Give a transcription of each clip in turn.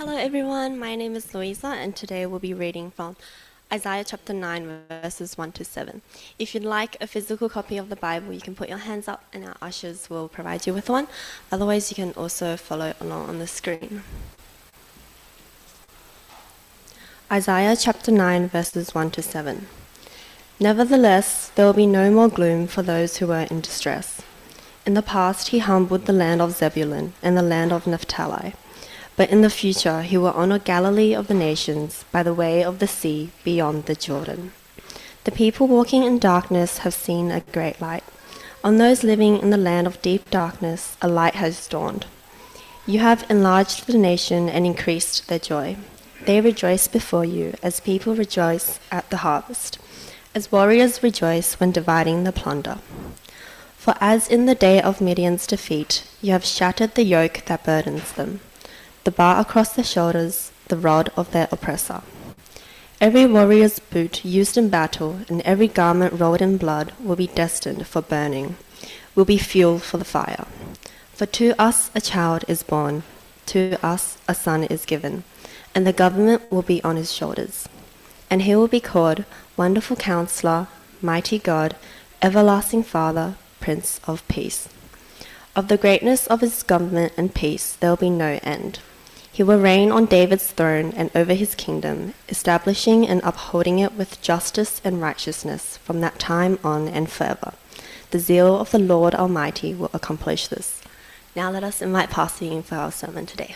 Hello everyone, my name is Louisa and today we'll be reading from Isaiah chapter 9 verses 1 to 7. If you'd like a physical copy of the Bible, you can put your hands up and our ushers will provide you with one. Otherwise, you can also follow along on the screen. Isaiah chapter 9 verses 1 to 7. Nevertheless, there will be no more gloom for those who were in distress. In the past he humbled the land of Zebulun and the land of Naphtali. But in the future he will honor Galilee of the nations by the way of the sea beyond the Jordan. The people walking in darkness have seen a great light. On those living in the land of deep darkness a light has dawned. You have enlarged the nation and increased their joy. They rejoice before you as people rejoice at the harvest, as warriors rejoice when dividing the plunder. For as in the day of Midian's defeat, you have shattered the yoke that burdens them, the bar across their shoulders, the rod of their oppressor. Every warrior's boot used in battle and every garment rolled in blood will be destined for burning, will be fuel for the fire. For to us a child is born, to us a son is given, and the government will be on his shoulders. And he will be called Wonderful Counselor, Mighty God, Everlasting Father, Prince of Peace. Of the greatness of his government and peace there will be no end. He will reign on David's throne and over his kingdom, establishing and upholding it with justice and righteousness from that time on and forever. The zeal of the Lord Almighty will accomplish this. Now let us invite Pastor in for our sermon today.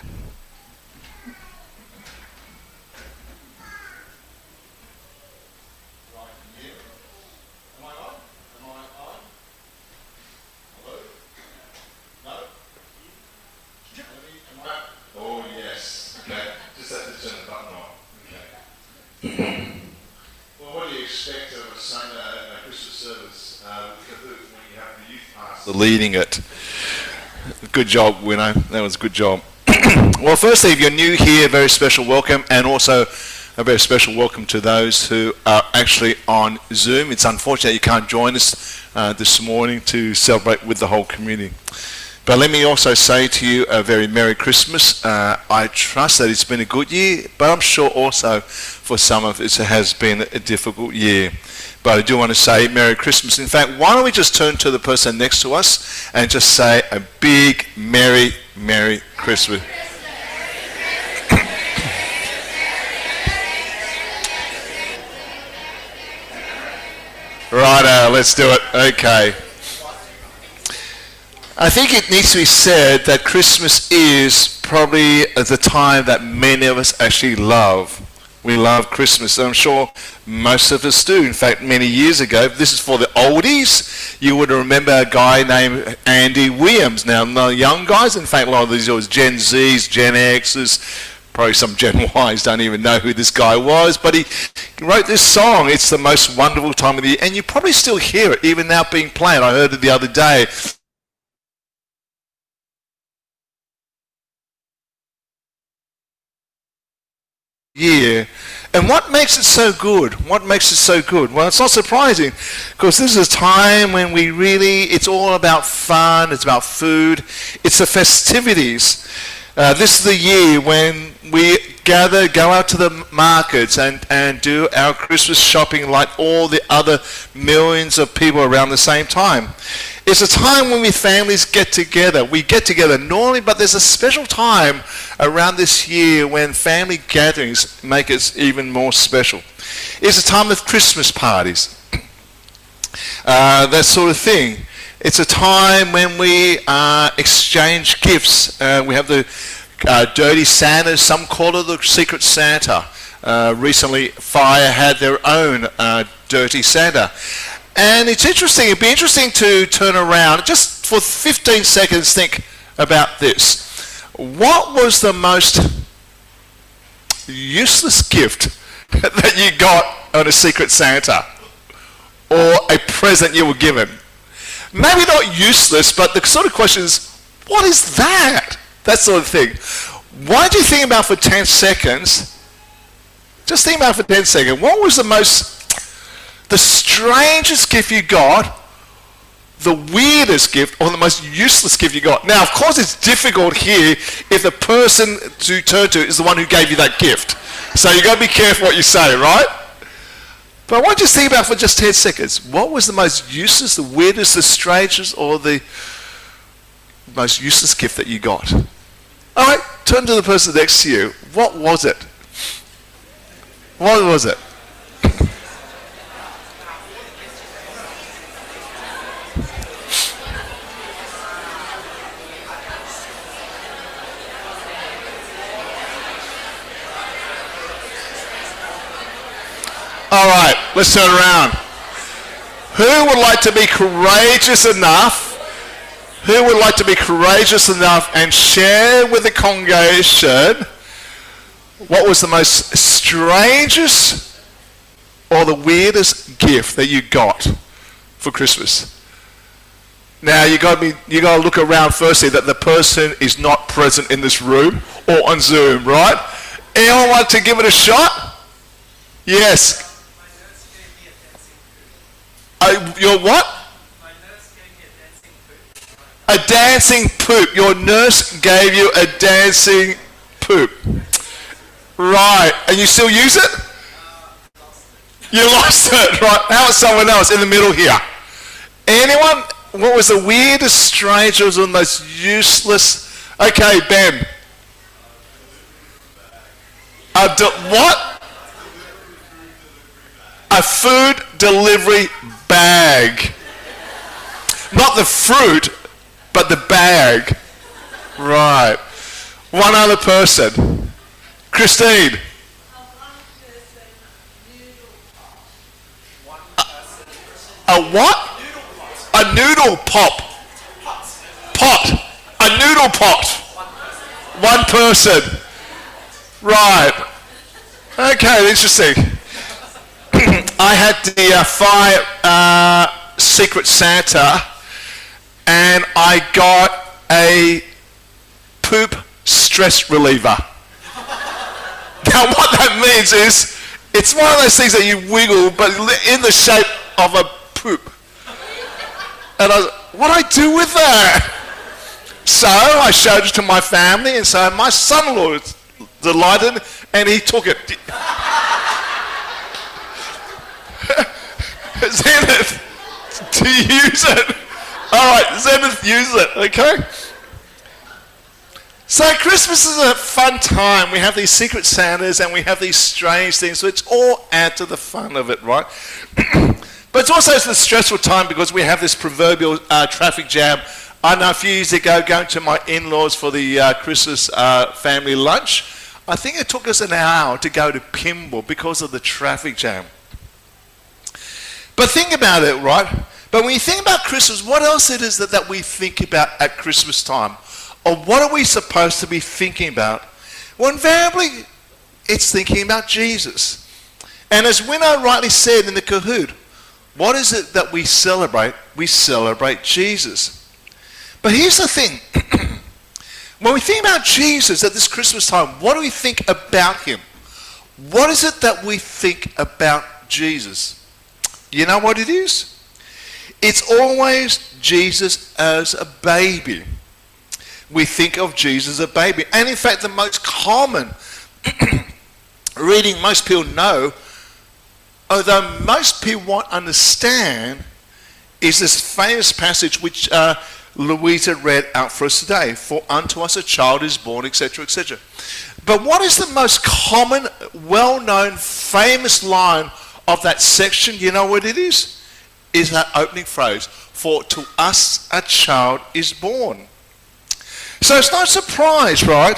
Leading it. Good job, Winnow. That was a good job. Well, firstly, if you're new here, very special welcome, and also a very special welcome to those who are actually on Zoom. It's unfortunate you can't join us this morning to celebrate with the whole community. But let me also say to you a very Merry Christmas. I trust that it's been a good year, but I'm sure also for some of us it has been a difficult year. But I do want to say Merry Christmas. In fact, why don't we just turn to the person next to us and just say a big Merry, Merry Christmas. Righto, let's do it. Okay. I think it needs to be said that Christmas is probably the time that many of us actually love. We love Christmas. I'm sure most of us do. In fact, many years ago, this is for the oldies, you would remember a guy named Andy Williams. Now, the young guys, in fact, a lot of these are Gen Zs, Gen Xs, probably some Gen Ys don't even know who this guy was, but he wrote this song, It's the Most Wonderful Time of the Year, and you probably still hear it, even now being played. I heard it the other day. Year. And what makes it so good? What makes it so good? Well, it's not surprising, because this is a time when it's all about fun, it's about food, it's the festivities. This is the year when we go out to the markets and do our Christmas shopping like all the other millions of people around the same time. It's a time when we families get together. We get together normally, but there's a special time around this year when family gatherings make it even more special. It's a time of Christmas parties, that sort of thing. It's a time when we exchange gifts. We have the Dirty Santa. Some call it the Secret Santa. Recently, Fire had their own Dirty Santa. And it's interesting, it'd be interesting to turn around, just for 15 seconds think about this. What was the most useless gift that you got on a Secret Santa? Or a present you were given? Maybe not useless, but the sort of question is, what is that? That sort of thing. Why do you think about for 10 seconds, just think about for 10 seconds, what was the strangest gift you got the weirdest gift or the most useless gift you got? Now, of course, it's difficult here if the person to turn to is the one who gave you that gift. So you've got to be careful what you say, right? But I want you to think about for just 10 seconds. What was the most useless, the weirdest, the strangest, or the most useless gift that you got? All right, turn to the person next to you. What was it? What was it? All right, let's turn around. Who would like to be courageous enough? Who would like to be courageous enough and share with the congregation what was the most strangest or the weirdest gift that you got for Christmas? Now you got to look around firstly that the person is not present in this room or on Zoom, right? Anyone want to give it a shot? Yes. Your what? My nurse gave me a dancing poop. A dancing poop. Your nurse gave you a dancing poop. Right. And you still use it? You lost it. Right. How about someone else in the middle here? Anyone? What was the weirdest, strangest, or most useless? Okay, Ben. What? A food delivery bag. Not the fruit, but the bag. Right. One other person. Christine. A what? A noodle pop. Pot. A noodle pot. One person. Right. Okay, interesting. I had the Secret Santa, and I got a poop stress reliever. Now what that means is, it's one of those things that you wiggle, but in the shape of a poop. And I was, what do I do with that? So I showed it to my family, and so my son-in-law was delighted, and he took it. Zenith, to use it. All right, Zenith, use it, okay? So Christmas is a fun time. We have these secret Santas and we have these strange things, so it's all add to the fun of it, right? But it's also a stressful time because we have this proverbial traffic jam. I know a few years ago, going to my in-laws for the Christmas family lunch, I think it took us an hour to go to Pymble because of the traffic jam. But think about it, right? But when you think about Christmas, what else it is that we think about at Christmas time? Or what are we supposed to be thinking about? Well, invariably, it's thinking about Jesus. And as Winnow rightly said in the Kahoot, what is it that we celebrate? We celebrate Jesus. But here's the thing. When we think about Jesus at this Christmas time, what do we think about him? What is it that we think about Jesus? You know what it is? It's always Jesus as a baby. We think of Jesus as a baby. And in fact, the most common reading most people know, although most people won't understand, is this famous passage which Louisa read out for us today. For unto us a child is born, etc., etc. But what is the most common, well-known, famous line of that section? You know what it is? Is that opening phrase, for to us a child is born. So it's no surprise, right,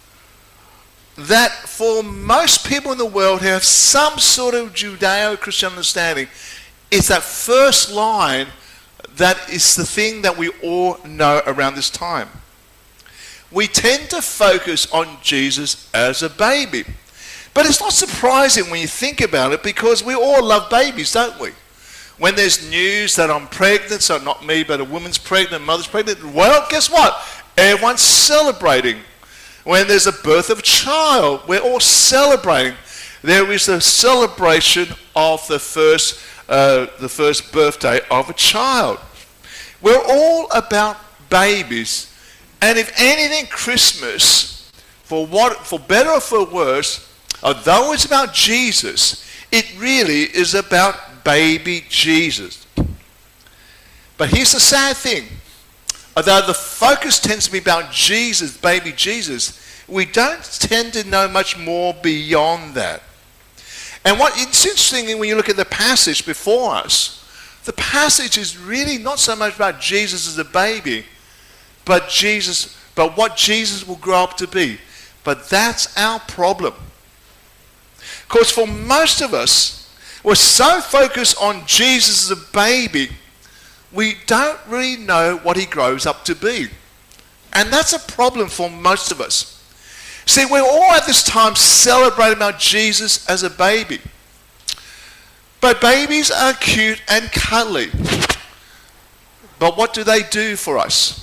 that for most people in the world who have some sort of Judeo-Christian understanding, it's that first line that is the thing that we all know around this time. We tend to focus on Jesus as a baby. But it's not surprising when you think about it, because we all love babies, don't we? When there's news that I'm pregnant, so not me, but a woman's pregnant, mother's pregnant, well, guess what? Everyone's celebrating. When there's a birth of a child, we're all celebrating. There is a celebration of the first birthday of a child. We're all about babies. And if anything, Christmas, for better or for worse, although it's about Jesus, it really is about baby Jesus. But here's the sad thing. Although the focus tends to be about Jesus, baby Jesus, we don't tend to know much more beyond that. And it's interesting when you look at the passage before us, the passage is really not so much about Jesus as a baby, but what Jesus will grow up to be. But that's our problem. Because for most of us, we're so focused on Jesus as a baby, we don't really know what he grows up to be. And that's a problem for most of us. See, we're all at this time celebrating about Jesus as a baby. But babies are cute and cuddly. But what do they do for us?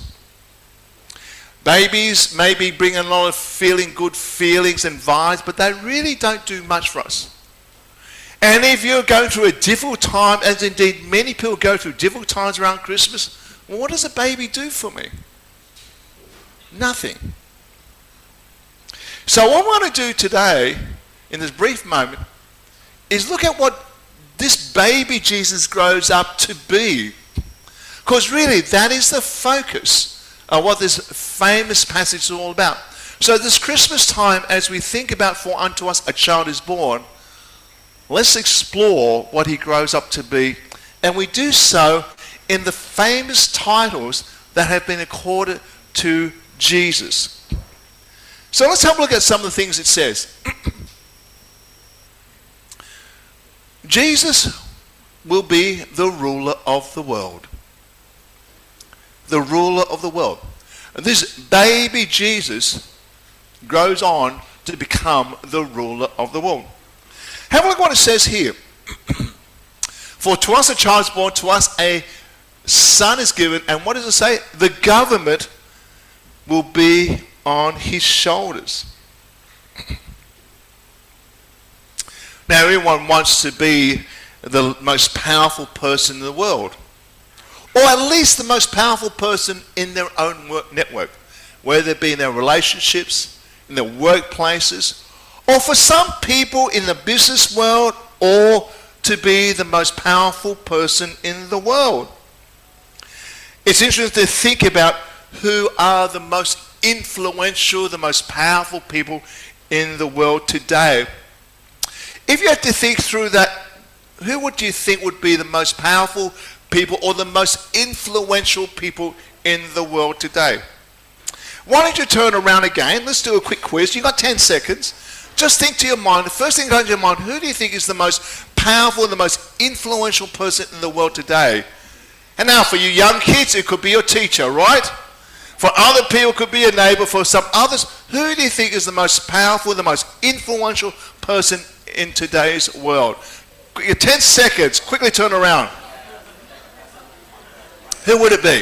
Babies maybe bring a lot of good feelings and vibes, but they really don't do much for us. And if you're going through a difficult time, as indeed many people go through difficult times around Christmas, well, what does a baby do for me? Nothing. So what I want to do today, in this brief moment, is look at what this baby Jesus grows up to be. Because really, that is the focus of what this famous passage is all about. So this Christmas time, as we think about for unto us a child is born, let's explore what he grows up to be. And we do so in the famous titles that have been accorded to Jesus. So let's have a look at some of the things it says. Jesus will be the ruler of the world. The ruler of the world. And this baby Jesus grows on to become the ruler of the world. Have a look at what it says here. For to us a child is born, to us a son is given, and what does it say? The government will be on his shoulders. Now everyone wants to be the most powerful person in the world, or at least the most powerful person in their own network, whether it be in their relationships, in their workplaces, or for some people in the business world, or to be the most powerful person in the world. It's interesting to think about who are the most influential, the most powerful people in the world today. If you had to think through that, who would you think would be the most powerful people or the most influential people in the world today? Why don't you turn around again? Let's do a quick quiz. You've got 10 seconds. Just think to your mind, the first thing that comes to your mind, who do you think is the most powerful and the most influential person in the world today? And now for you young kids, it could be your teacher, right? For other people, it could be a neighbor. For some others, who do you think is the most powerful, the most influential person in today's world? Your 10 seconds, quickly turn around. Who would it be?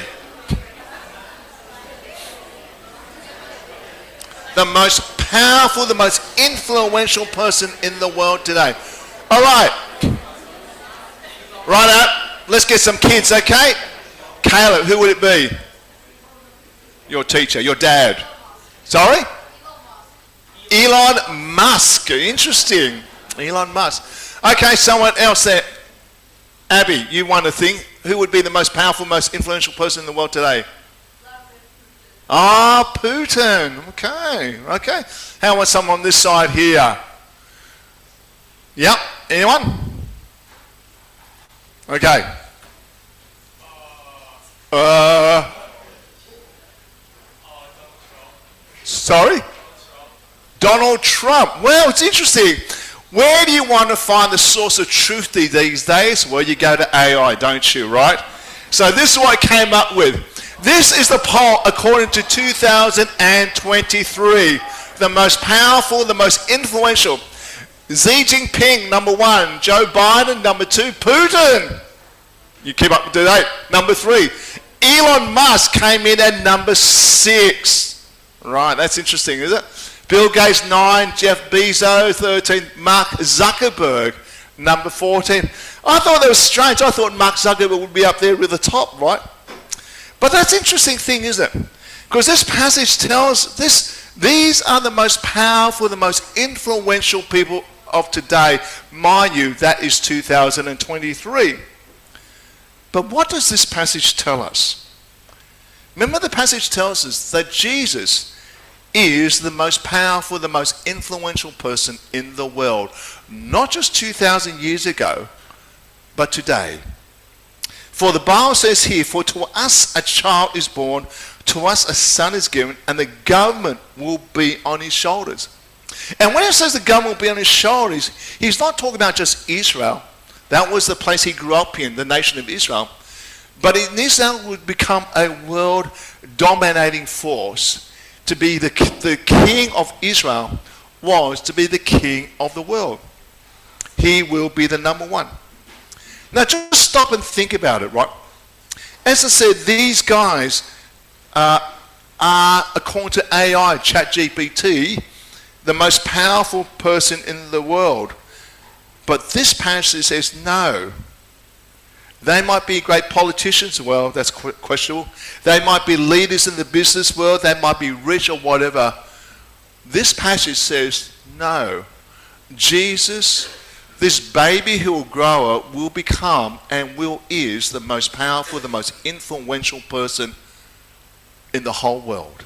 The most powerful, the most influential person in the world today. All right. Right out. Let's get some kids, okay? Caleb, who would it be? Your teacher, your dad. Sorry? Elon Musk. Interesting. Elon Musk. Okay, someone else there. Abby, you want to think. Who would be the most powerful, most influential person in the world today? Ah, Putin. Okay, okay. How about someone on this side here? Yep. Anyone? Okay. Sorry? Donald Trump. Well, it's interesting. Where do you want to find the source of truth these days? Well, you go to AI, don't you, right? So this is what I came up with. This is the poll according to 2023. The most powerful, the most influential. Xi Jinping, number 1. Joe Biden, number 2. Putin. You keep up to date. Number 3. Elon Musk came in at number 6. Right, that's interesting, is it? Bill Gates, 9. Jeff Bezos, 13. Mark Zuckerberg, number 14. I thought that was strange. I thought Mark Zuckerberg would be up there with the top, right? But that's an interesting thing, isn't it? Because this passage tells these are the most powerful, the most influential people of today. Mind you, that is 2023. But what does this passage tell us? Remember, the passage tells us that Jesus is the most powerful, the most influential person in the world. Not just 2,000 years ago, but today. For the Bible says here, for to us a child is born, to us a son is given, and the government will be on his shoulders. And when it says the government will be on his shoulders, he's not talking about just Israel. That was the place he grew up in, the nation of Israel. But in Israel would become a world dominating force. To be the king of Israel was to be the king of the world. He will be the number one. Now just stop and think about it, right? As I said, these guys are, according to AI, ChatGPT, the most powerful person in the world. But this passage says no. They might be great politicians, well, that's questionable. They might be leaders in the business world, they might be rich or whatever. This passage says no. Jesus, this baby who will grow up, will become and is the most powerful, the most influential person in the whole world.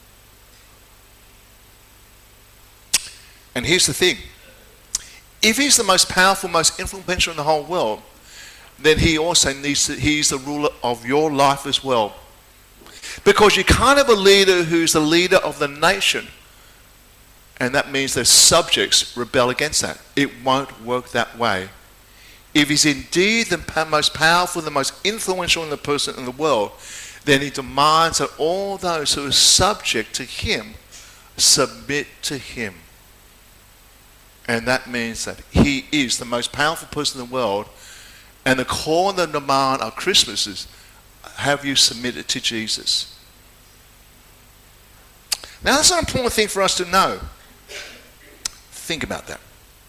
And here's the thing. If he's the most powerful, most influential in the whole world, then he also he's the ruler of your life as well. Because you can't have a leader who's the leader of the nation, and that means their subjects rebel against that. It won't work that way. If he's indeed the most powerful, the most influential in the person in the world, then he demands that all those who are subject to him submit to him. And that means that he is the most powerful person in the world. And the call and the demand of Christmas is, have you submitted to Jesus? Now that's an important thing for us to know. Think about that.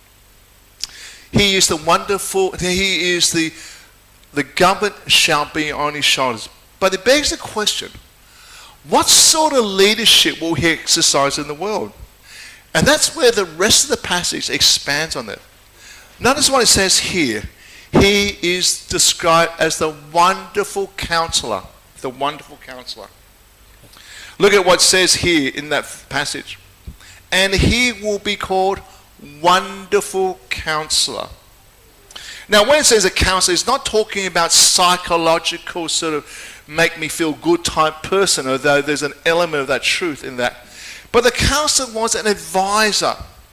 He is the wonderful, he is the government shall be on his shoulders. But it begs the question, what sort of leadership will he exercise in the world? And that's where the rest of the passage expands on that. Notice what it says here. He is described as the wonderful counselor. The wonderful counselor. Look at what it says here in that passage. And he will be called Wonderful Counselor. Now when it says a counselor, it's not talking about psychological sort of make me feel good type person, although there's an element of that truth in that. But the counselor was an advisor.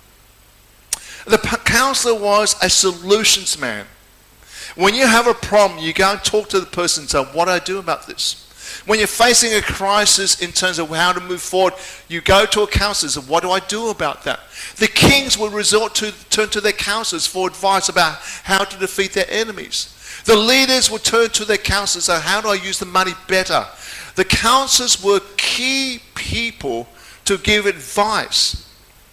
The counselor was a solutions man. When you have a problem, you go and talk to the person and say, what do I do about this? When you're facing a crisis in terms of how to move forward, you go to a counselor and say, what do I do about that? The kings would turn to their counselors for advice about how to defeat their enemies. The leaders would turn to their counselors and say, how do I use the money better? The counselors were key people to give advice.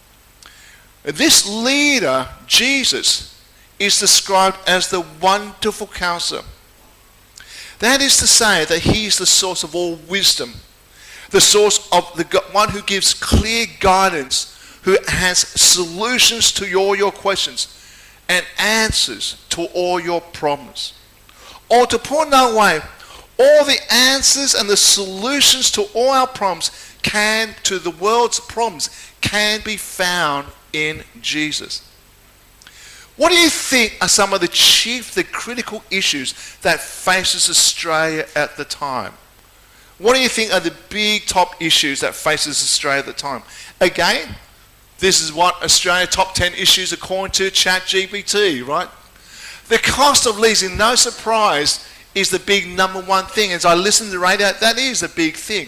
This leader, Jesus, is described as the wonderful counselor. That is to say that he is the source of all wisdom, the source of the one who gives clear guidance, who has solutions to all your questions and answers to all your problems. Or to put another way, all the answers and the solutions to all our problems to the world's problems can be found in Jesus. What do you think are some of the critical issues that faces Australia at the time? What do you think are the big top issues that faces Australia at the time? Again, this is what Australia top 10 issues according to ChatGPT, right? The cost of leasing, no surprise, is the big number one thing. As I listen to the radio, that is a big thing.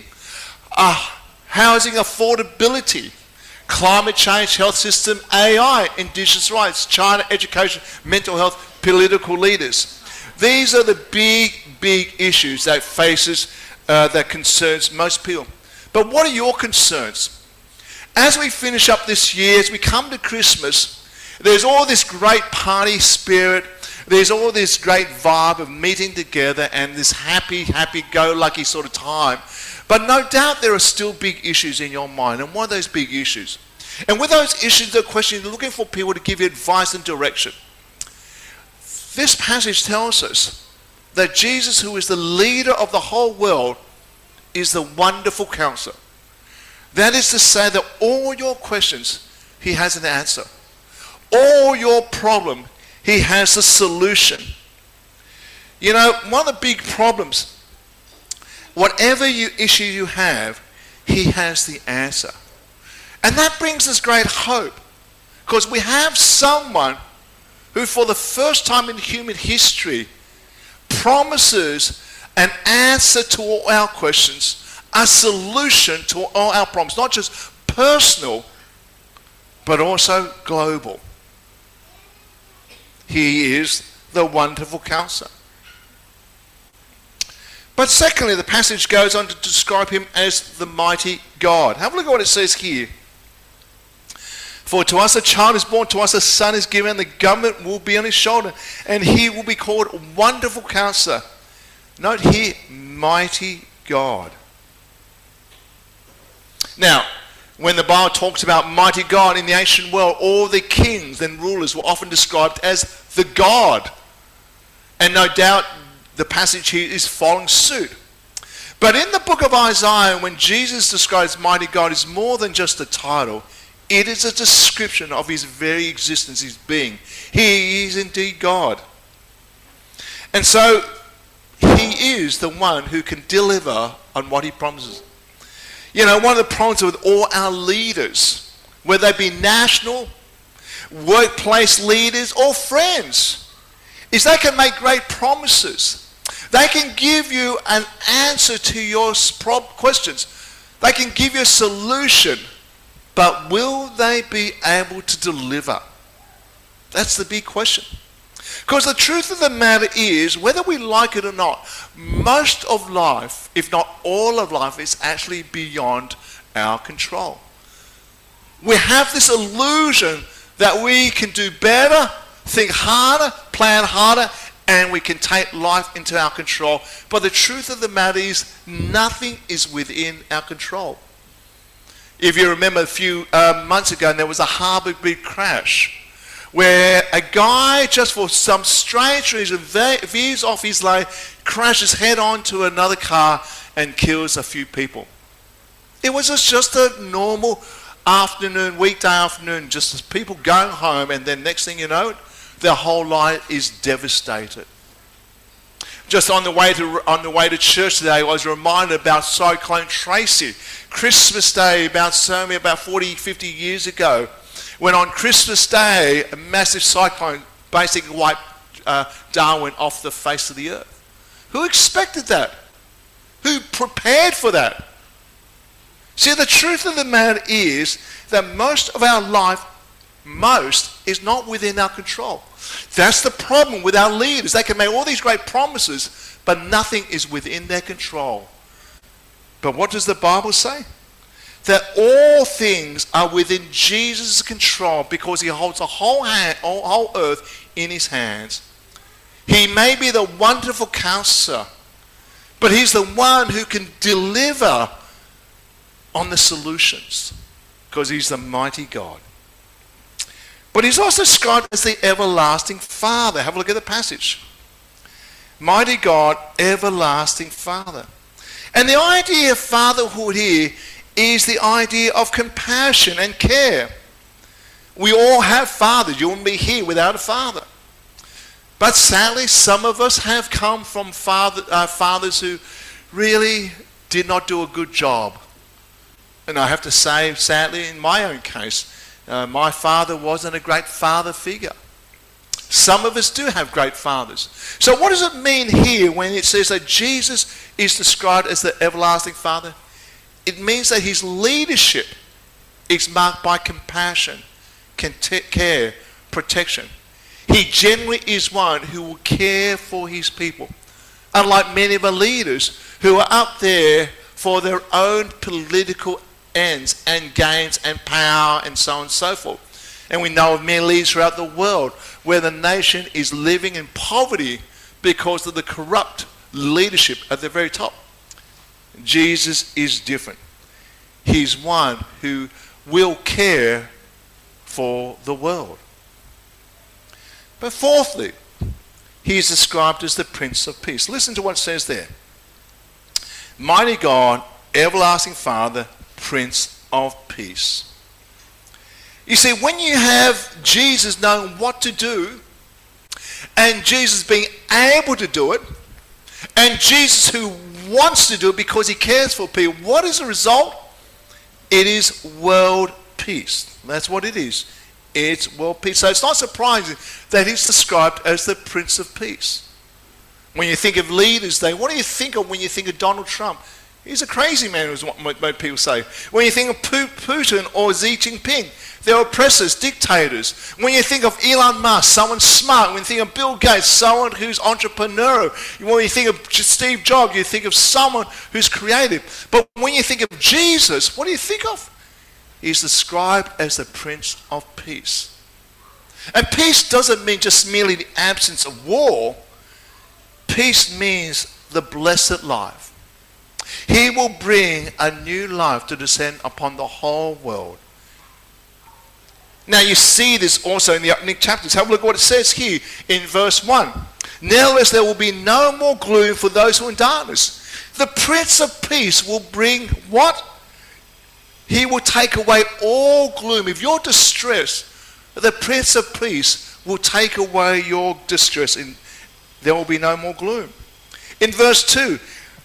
Housing affordability, climate change, health system, AI, indigenous rights, China, education, mental health, political leaders. These are the big issues that that concerns most people. But what are your concerns? As we finish up this year, as we come to Christmas, there's all this great party spirit. There's all this great vibe of meeting together and this happy-go-lucky sort of time. But no doubt there are still big issues in your mind. And what are those big issues? And with those issues, the question is looking for people to give you advice and direction. This passage tells us that Jesus, who is the leader of the whole world, is the wonderful counselor. That is to say that all your questions, he has an answer. All your problem, he has a solution. You know, one of the big problems, whatever issue you have, he has the answer. And that brings us great hope, because we have someone who for the first time in human history promises an answer to all our questions, a solution to all our problems, not just personal, but also global. He is the wonderful counselor. But secondly, the passage goes on to describe him as the mighty God. Have a look at what it says here. For to us a child is born, to us a son is given, and the government will be on his shoulder, and he will be called Wonderful Counselor. Note here, mighty God. Now, when the Bible talks about mighty God in the ancient world, all the kings and rulers were often described as the God. And no doubt the passage here is following suit. But in the book of Isaiah, when Jesus describes mighty God, it's more than just a title. It is a description of his very existence, his being. He is indeed God. And so he is the one who can deliver on what he promises. You know, one of the problems with all our leaders, whether they be national, workplace leaders, or friends, is they can make great promises. They can give you an answer to your questions. They can give you a solution. But will they be able to deliver? That's the big question. Because the truth of the matter is, whether we like it or not, most of life, if not all of life, is actually beyond our control. We have this illusion that we can do better, think harder, plan harder, and we can take life into our control. But the truth of the matter is, nothing is within our control. If you remember a few months ago, there was a Harbour Bridge crash where a guy, just for some strange reason, veers off his lane, crashes head on to another car and kills a few people. It was just a normal afternoon, weekday afternoon, just as people going home, and then next thing you know, their whole life is devastated. Just on the way to church today, I was reminded about Cyclone Tracy. Christmas Day, about 40, 50 years ago, when on Christmas Day, a massive cyclone basically wiped Darwin off the face of the earth. Who expected that? Who prepared for that? See, the truth of the matter is that most of our life, is not within our control. That's the problem with our leaders. They can make all these great promises, but nothing is within their control. But what does the Bible say? That all things are within Jesus' control because he holds the whole earth in his hands. He may be the wonderful counselor, but he's the one who can deliver on the solutions because he's the mighty God. But he's also described as the everlasting Father. Have a look at the passage. Mighty God, everlasting Father. And the idea of fatherhood here is the idea of compassion and care. We all have fathers. You wouldn't be here without a father. But sadly, some of us have come from fathers who really did not do a good job. And I have to say, sadly, in my own case, my father wasn't a great father figure. Some of us do have great fathers. So what does it mean here when it says that Jesus is described as the everlasting Father? It means that his leadership is marked by compassion, care, protection. He generally is one who will care for his people. Unlike many of our leaders who are up there for their own political ends and gains and power and so on and so forth. And we know of many leaders throughout the world where the nation is living in poverty because of the corrupt leadership at the very top. Jesus is different. He's one who will care for the world. But fourthly, he is described as the Prince of Peace. Listen to what it says there. Mighty God, everlasting Father, Prince of Peace. You see, when you have Jesus knowing what to do, and Jesus being able to do it, and Jesus who wants to do it because he cares for people, what is the result? It is world peace. That's what it is. It's world peace. So it's not surprising that he's described as the Prince of Peace. When you think of leaders, what do you think of when you think of Donald Trump? He's a crazy man, is what most people say. When you think of Putin or Xi Jinping, they're oppressors, dictators. When you think of Elon Musk, someone smart. When you think of Bill Gates, someone who's entrepreneurial. When you think of Steve Jobs, you think of someone who's creative. But when you think of Jesus, what do you think of? He's described as the Prince of Peace. And peace doesn't mean just merely the absence of war. Peace means the blessed life. He will bring a new life to descend upon the whole world. Now you see this also in the opening chapters. Have a look at what it says here in verse 1. Nevertheless, there will be no more gloom for those who are in darkness. The Prince of Peace will bring what? He will take away all gloom. If you're distressed, the Prince of Peace will take away your distress and there will be no more gloom. In verse 2,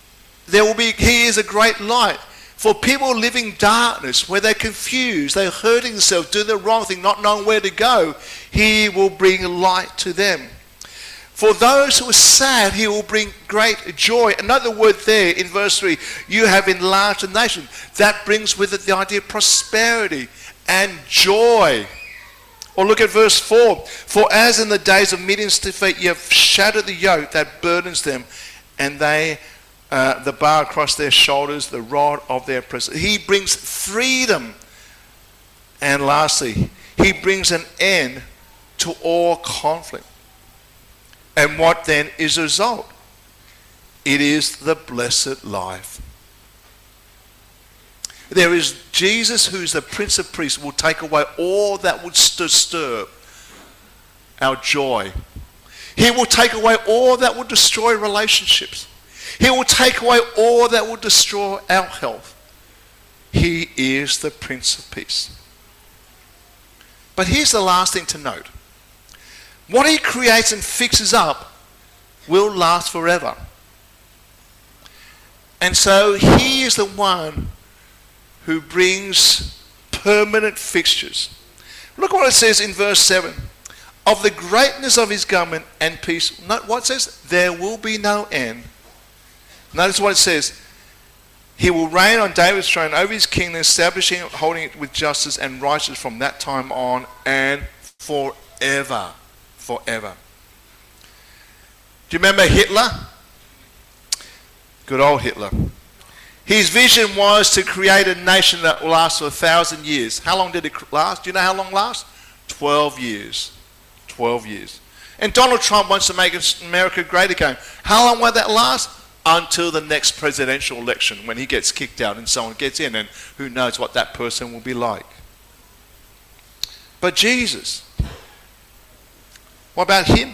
he is a great light for people living darkness, where they're confused, they're hurting themselves, doing the wrong thing, not knowing where to go. He will bring light to them. For those who are sad, he will bring great joy. Another word there in verse 3, you have enlarged the nation. That brings with it the idea of prosperity and joy. Or look at verse 4. For as in the days of Midian's defeat, you have shattered the yoke that burdens them, and they the bar across their shoulders, the rod of their oppressor. He brings freedom. And lastly, he brings an end to all conflict. And what then is the result? It is the blessed life. There is Jesus, who is the Prince of Peace, will take away all that would disturb our joy. He will take away all that would destroy relationships. He will take away all that will destroy our health. He is the Prince of Peace. But here's the last thing to note. What he creates and fixes up will last forever. And so he is the one who brings permanent fixtures. Look what it says in verse 7. Of the greatness of his government and peace. Note what it says? There will be no end. Notice what it says. He will reign on David's throne over his kingdom, establishing it, holding it with justice and righteousness from that time on and forever. Forever. Do you remember Hitler? Good old Hitler. His vision was to create a nation that will last for 1,000 years. How long did it last? Do you know how long it lasts? 12 years. 12 years. And Donald Trump wants to make America great again. How long will that last? Until the next presidential election, when he gets kicked out and someone gets in, and who knows what that person will be like. But Jesus, what about him?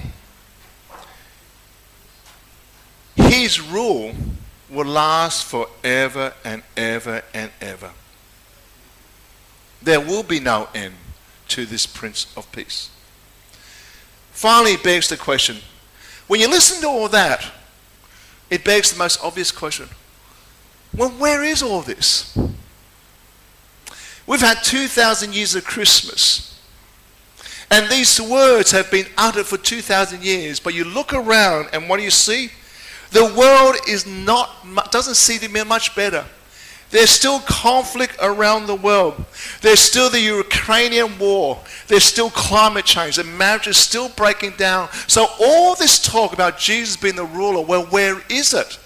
His rule will last forever and ever and ever. There will be no end to this Prince of Peace. Finally, it begs the question, when you listen to all that, it begs the most obvious question. Well, where is all this? We've had 2,000 years of Christmas. And these words have been uttered for 2,000 years. But you look around and what do you see? The world doesn't seem to be much better. There's still conflict around the world. There's still the Ukrainian war. There's still climate change. The marriage is still breaking down. So all this talk about Jesus being the ruler, well, where is it?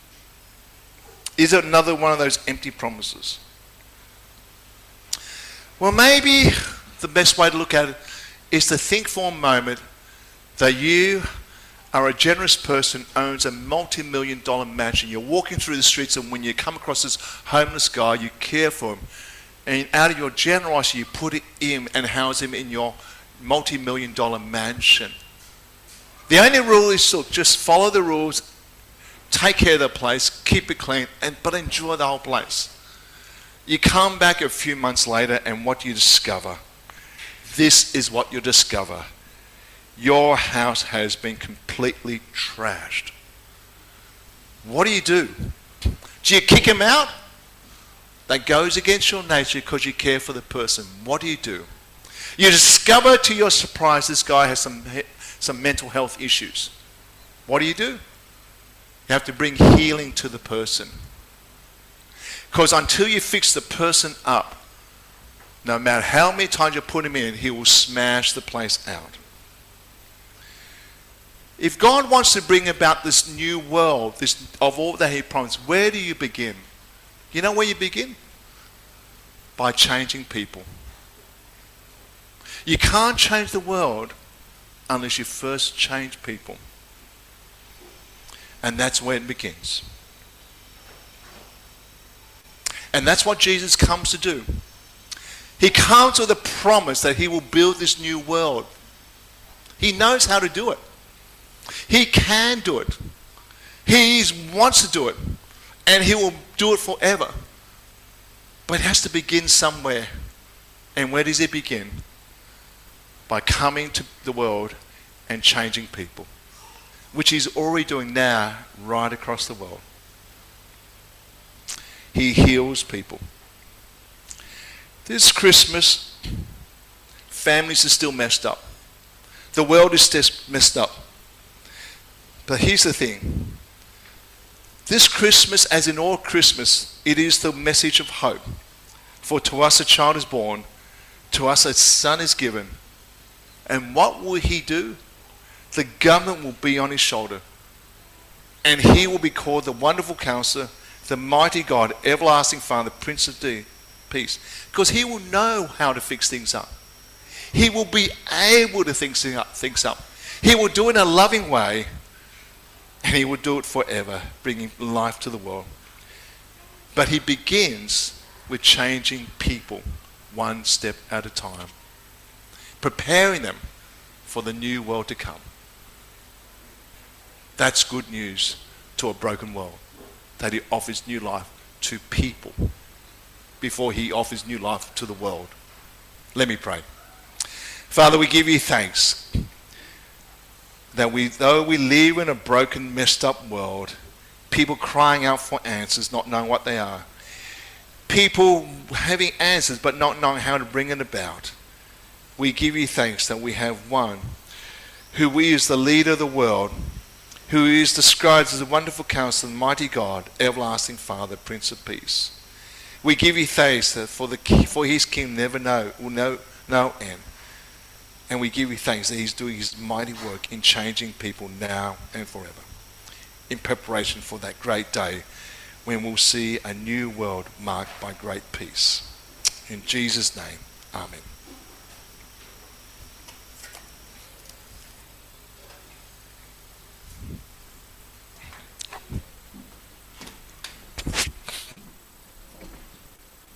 Is it another one of those empty promises? Well, maybe the best way to look at it is to think for a moment that you are a generous person, owns a multi-million-dollar mansion. You're walking through the streets, and when you come across this homeless guy, you care for him. And out of your generosity, you put it in and house him in your multi-million-dollar mansion. The only rule is to just follow the rules, take care of the place, keep it clean, but enjoy the whole place. You come back a few months later, and what do you discover? This is what you discover. Your house has been completely trashed. What do? Do you kick him out? That goes against your nature because you care for the person. What do? You discover to your surprise this guy has some mental health issues. What do? You have to bring healing to the person. Because until you fix the person up, no matter how many times you put him in, he will smash the place out. If God wants to bring about this new world, of all that he promised, where do you begin? You know where you begin? By changing people. You can't change the world unless you first change people. And that's where it begins. And that's what Jesus comes to do. He comes with a promise that he will build this new world. He knows how to do it. He can do it. He wants to do it. And he will do it forever. But it has to begin somewhere. And where does it begin? By coming to the world and changing people. Which he's already doing now right across the world. He heals people. This Christmas, families are still messed up. The world is still messed up. But here's the thing. This Christmas, as in all Christmas, it is the message of hope. For to us a child is born, to us a son is given. And what will he do? The government will be on his shoulder. And he will be called the Wonderful Counselor, the Mighty God, Everlasting Father, Prince of Peace. Because he will know how to fix things up. He will be able to fix things up. He will do it in a loving way. And he will do it forever, bringing life to the world. But he begins with changing people one step at a time. Preparing them for the new world to come. That's good news to a broken world. That he offers new life to people before he offers new life to the world. Let me pray. Father, we give you thanks that though we live in a broken, messed up world, people crying out for answers, not knowing what they are, people having answers but not knowing how to bring it about, we give you thanks that we have one who is the leader of the world, who is described as the Wonderful Counselor, the Mighty God, Everlasting Father, Prince of Peace. We give you thanks that for his kingdom will know no end. And we give you thanks that he's doing his mighty work in changing people now and forever. In preparation for that great day when we'll see a new world marked by great peace. In Jesus' name, amen.